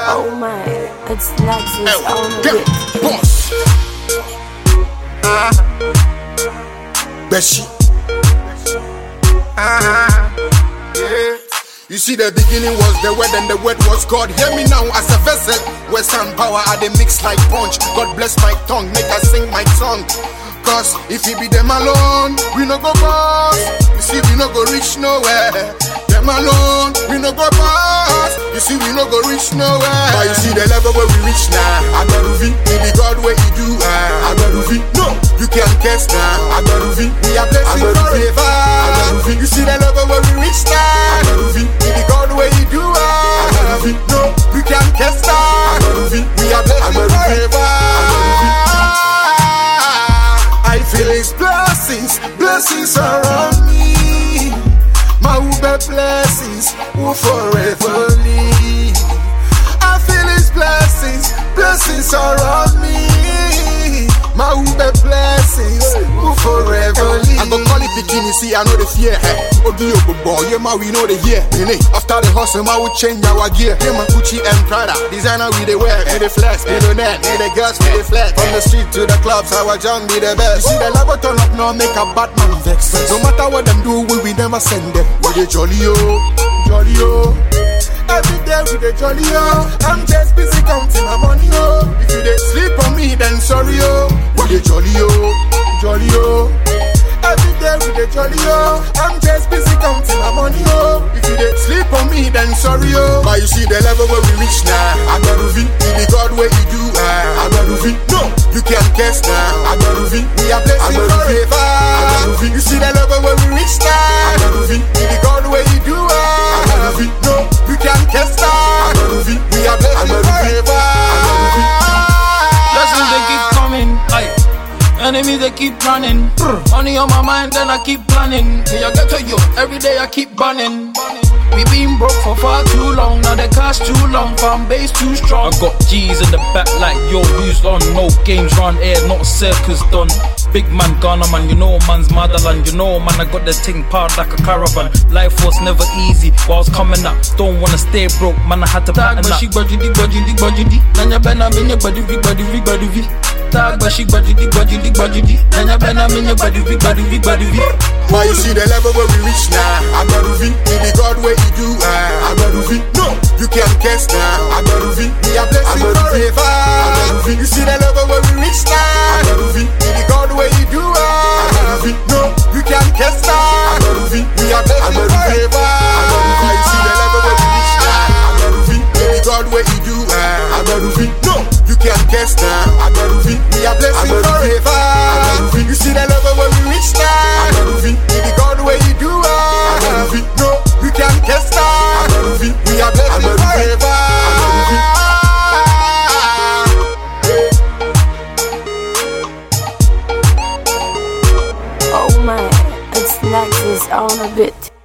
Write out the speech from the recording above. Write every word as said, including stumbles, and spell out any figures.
Oh my, it's Lexus on the bit. Boss. Ah. Beshi. Ah. Yeah. You see, the beginning was the word and the word was God. Hear me now as a vessel. Western power are the mix like punch. God bless my tongue, make us sing my song. Cause if it be them alone, we no go pass. You see, we no go reach nowhere. Them alone, we no go pass. You see, we no go reach nowhere. But you see the level where we reach now. Agaruvi, it be God where he do. Uh, Agaruvi, no, you can't guess now. Agaruvi, we are blessing forever. Agaruvi, you see the level where we reach now. Agaruvi, it be God where he do. Uh, Agaruvi, no, you can't guess now. Agaruvi, we are blessing forever. I feel his blessings, blessings around me. My Uber blessings will forever live. I feel his blessings, blessings around me. My Uber blessings will forever live. I go call it bikini, see I know the fear. Oh, do you boy, yeah, ma, we know the year. After the hustle, I will change our gear. Yeah, my Gucci and Prada, designer we the wear, we the flex, we the net, we the girls, we the flex. From the street to the clubs, our jam be the best. You see the level turn up now, make a Batman vex. No matter what them do, we will never send them. We the jolly oh, jolly oh. Every day we the jolly oh. I'm just busy counting my money oh. If you dey sleep on me, then sorry oh. We the jolly oh, jolly oh. Every day we the jolly oh. I'm just busy counting my money oh. If you dey sleep on me, then sorry oh. But you see the level where we reach now. Agaruvi, it be God where he do. Uh, Agaruvi, no, you can't guess now. Agaruvi, we are blessing forever. Agaruvi, you see the level where we reach now. Agaruvi, it be God where he do. Uh, Agaruvi, no, you can't guess now. Agaruvi, we are blessing forever. Blessings they keep coming, aye. Enemies they keep running. Money on my mind, then I keep planning. Till I get to you, every day I keep burning. We been broke for far too long. Now the cash too long, fan base too strong. I got G's in the back like yo, who's on? No games round air, not circus done. Big man Ghana man, you know man's motherland. You know man, I got the thing powered like a caravan. Life was never easy while I was coming up. Don't wanna stay broke, man, I had to pattern up. She budgety, budgety, budgety. Nanya bena minya body vi, body vi, body vi. Tag but she budgety, budgety, budgety. Nanya bena minya body vi, body vi, body vi. Why you see the level where we reach now? Agaruvi, it be God where he do. Uh, Agaruvi, no, you can't guess now. Agaruvi, we are blessing forever. Agaruvi, you see the level where we reach now. Agaruvi, it be God where he do. Uh, Agaruvi, no, you can't guess now. Agaruvi, we are blessing forever. Agaruvi, you see the level where we reach now. Agaruvi, it be God where he do. Uh, Agaruvi, no, you can't guess now. Agaruvi, we are blessing forever. Agaruvi, you see the level where we reach now. Agaruvi, it be God where he do. Uh, Agaruvi, no, you can't guess now. Agaruvi, we are blessing forever. Oh my, it's Lexus on a bit.